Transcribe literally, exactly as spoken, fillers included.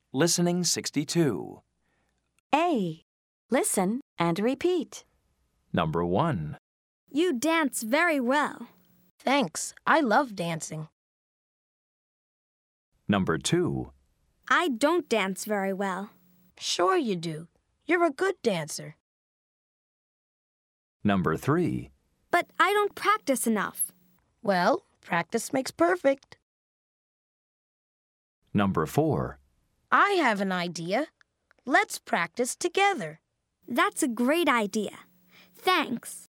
Listening sixty-two. A. Listen and repeat. Number one. You dance very well. Thanks. I love dancing. Number two. I don't dance very well. Sure you do. You're a good dancer. Number three. But I don't practice enough. Well, practice makes perfect. Number four. I have an idea. Let's practice together. That's a great idea. Thanks.